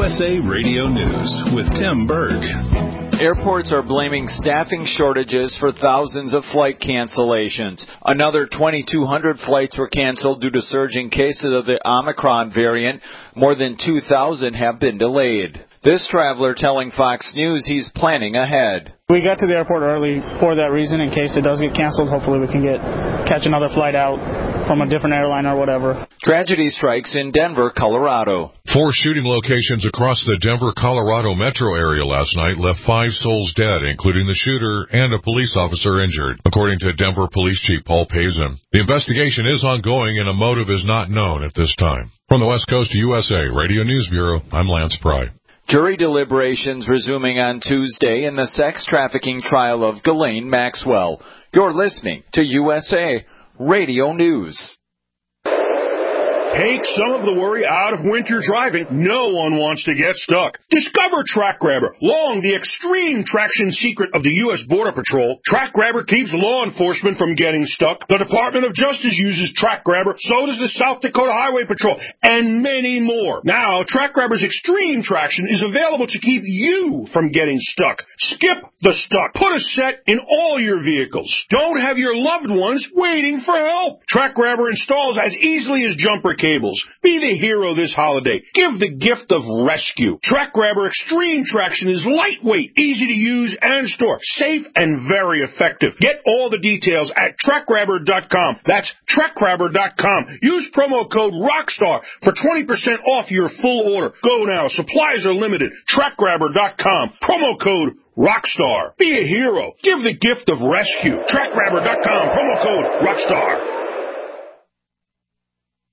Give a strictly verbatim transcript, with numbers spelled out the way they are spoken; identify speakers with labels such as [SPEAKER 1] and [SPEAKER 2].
[SPEAKER 1] S A Radio News with Tim Berg.
[SPEAKER 2] Airports are blaming staffing shortages for thousands of flight cancellations. Another twenty-two hundred flights were canceled due to surging cases of the Omicron variant. More than two thousand have been delayed. This traveler telling Fox News he's planning ahead.
[SPEAKER 3] We got to the airport early for that reason, in case it does get canceled. Hopefully we can get catch another flight out from a different airline or whatever.
[SPEAKER 2] Tragedy strikes in Denver, Colorado.
[SPEAKER 4] Four shooting locations across the Denver, Colorado metro area last night left five souls dead, including the shooter and a police officer injured, according to Denver Police Chief Paul Pazin. The investigation is ongoing and a motive is not known at this time. From the West Coast to U S A Radio News Bureau, I'm Lance Pry.
[SPEAKER 2] Jury deliberations resuming on Tuesday in the sex trafficking trial of Ghislaine Maxwell. You're listening to U S A Radio News.
[SPEAKER 5] Take some of the worry out of winter driving. No one wants to get stuck. Discover Track Grabber, long the extreme traction secret of the U S Border Patrol. Track Grabber keeps law enforcement from getting stuck. The Department of Justice uses Track Grabber, so does the South Dakota Highway Patrol, and many more. Now, Track Grabber's extreme traction is available to keep you from getting stuck. Skip the stuck. Put a set in all your vehicles. Don't have your loved ones waiting for help. Track Grabber installs as easily as jumper cables. Be the hero this holiday. Give the gift of rescue. Track Grabber Extreme Traction is lightweight, easy to use and store, safe and very effective. Get all the details at track grabber dot com. That's track grabber dot com. Use promo code ROCKSTAR for twenty percent off your full order. Go now. Supplies are limited. track grabber dot com. Promo code ROCKSTAR. Be a hero. Give the gift of rescue. track grabber dot com. Promo code ROCKSTAR.